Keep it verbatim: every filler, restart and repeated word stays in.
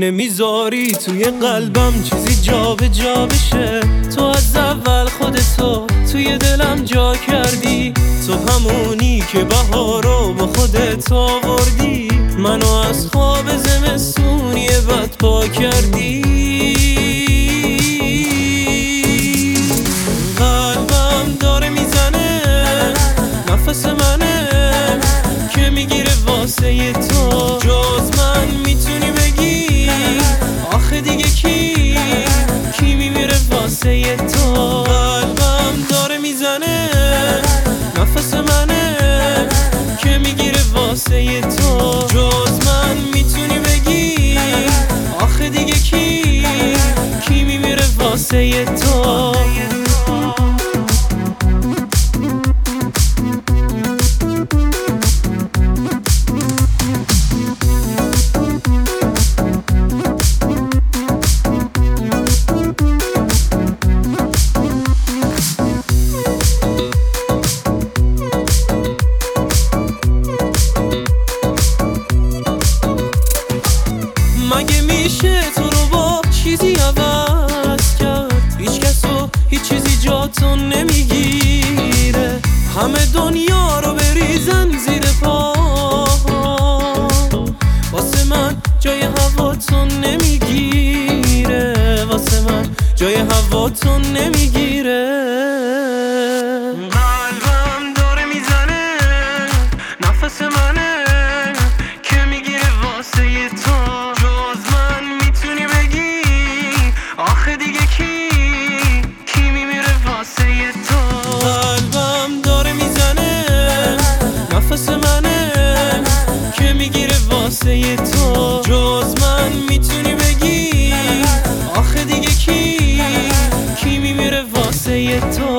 نمیذاری توی قلبم چیزی جا به جا بشه. تو از اول خودتو توی دلم جا کردی، تو همونی که بهارو با خودت آوردی، منو از خواب زمستونی بد پا کردی. قلبم داره میزنه، نفس منه که میگیره واسه تو. جز من میتونی بگی آخه دیگه کی کی میمیره واسه تو؟ قلبم داره میزنه، نفس منه که میگیره واسه تو. جز من میتونی بگی آخه دیگه کی کی میمیره واسه تو؟ مگه میشه تو رو با چیزی عوض کرد؟ هیچ کس و هیچ چیزی جاتون نمیگیره، همه دنیا رو بریزن زیر پا. واسه من جای هواتون نمیگیره، واسه من جای هواتون نمیگیره. قلبم داره میزنه، نفس منه که میگیره واسه تو. آخه دیگه کی کی میمیره واسه تو؟ قلبم داره میزنه، نفس منه که میگیره واسه تو. جز من میتونی بگی آخه دیگه کی کی میمیره واسه تو؟